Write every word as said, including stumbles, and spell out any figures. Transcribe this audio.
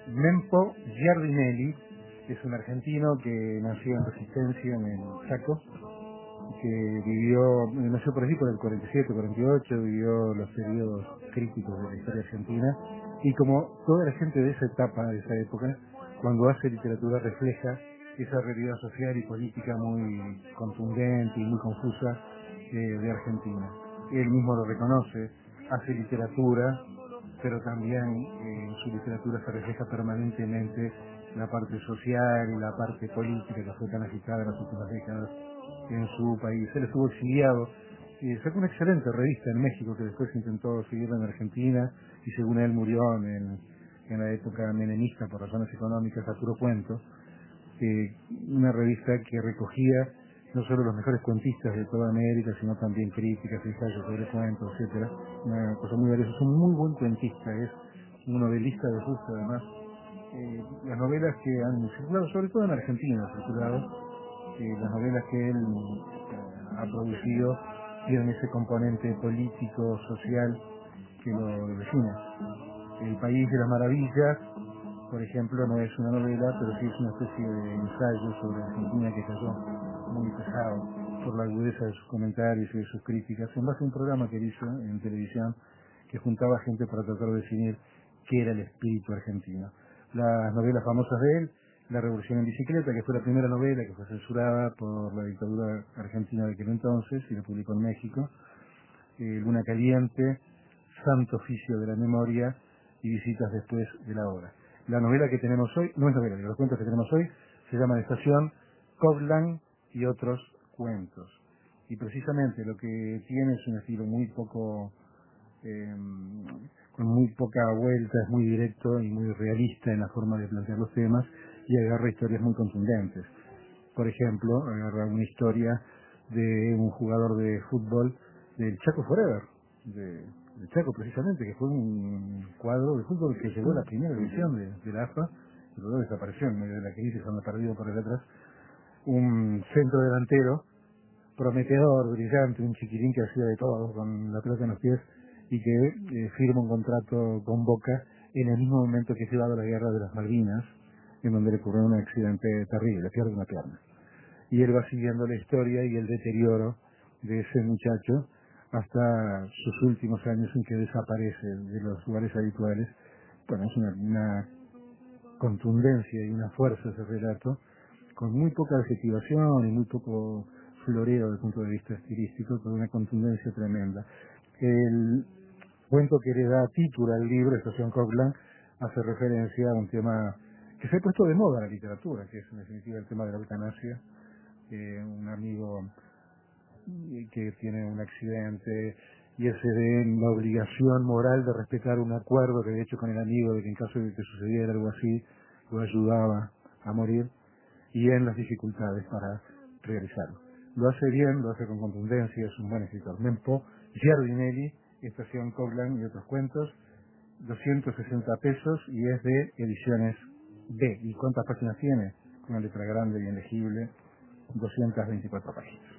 Mempo Giardinelli es un argentino que nació en Resistencia, en el Chaco, que vivió, nació por allí por el cuarenta y siete, cuarenta y ocho, vivió los periodos críticos de la historia argentina, y como toda la gente de esa etapa, de esa época, cuando hace literatura refleja esa realidad social y política muy contundente y muy confusa eh, de Argentina. Él mismo lo reconoce, hace literatura, pero también eh, en su literatura se refleja permanentemente la parte social y la parte política que fue tan agitada en las últimas décadas en su país. Él estuvo exiliado y sacó una excelente revista en México que después intentó seguirla en Argentina y según él murió en, el, en la época menemista por razones económicas, a puro cuento. Eh, una revista que recogía no solo los mejores cuentistas de toda América, sino también críticas, ensayos sobre cuentos, etcétera. Una cosa muy valiosa. Es un muy buen cuentista, es un novelista de gusto, además. Eh, las novelas que han circulado, sobre todo en Argentina, han circulado, eh, las novelas que él eh, ha producido tienen ese componente político, social, que lo define. El País de las Maravillas, por ejemplo, no es una novela, pero sí es una especie de ensayo sobre Argentina que cayó muy pesado por la agudeza de sus comentarios y de sus críticas, en base a un programa que él hizo en televisión que juntaba gente para tratar de definir qué era el espíritu argentino. Las novelas famosas de él, La Revolución en Bicicleta, que fue la primera novela que fue censurada por la dictadura argentina de aquel entonces y la publicó en México, eh, Luna Caliente, Santo Oficio de la Memoria y Visitas después de la hora. La novela que tenemos hoy, no es novela, los cuentos que tenemos hoy se llama Estación Coglan y otros cuentos. Y precisamente lo que tiene es un estilo muy poco, eh, con muy poca vuelta, es muy directo y muy realista en la forma de plantear los temas y agarra historias muy contundentes. Por ejemplo, agarra una historia de un jugador de fútbol del Chaco Forever, de, del Chaco precisamente, que fue un cuadro de fútbol que llegó a la primera división de, de la A F A, y luego desapareció en medio de la crisis, anda perdido por el atrás. Un centro delantero prometedor, brillante, un chiquirín que hacía de todo con la pelota en los pies y que eh, firma un contrato con Boca en el mismo momento que se va a la guerra de las Malvinas, en donde le ocurrió un accidente terrible, pierde una pierna. Y él va siguiendo la historia y el deterioro de ese muchacho hasta sus últimos años en que desaparece de los lugares habituales. Bueno, es una, una contundencia y una fuerza ese relato, con muy poca adjetivación y muy poco floreo desde el punto de vista estilístico, con una contundencia tremenda. El cuento que le da título al libro, Estación Coglan, hace referencia a un tema que se ha puesto de moda en la literatura, que es en definitiva el tema de la eutanasia. Eh, un amigo eh, que tiene un accidente y ese de la obligación moral de respetar un acuerdo que había hecho con el amigo de que en caso de que sucediera algo así, lo ayudaba a morir, y en las dificultades para realizarlo. Lo hace bien, lo hace con contundencia, es un buen escritor. Mempo Giardinelli, Estación Coglan y otros cuentos, doscientos sesenta pesos y es de Ediciones B. ¿Y cuántas páginas tiene? Una letra grande y legible, doscientas veinticuatro páginas.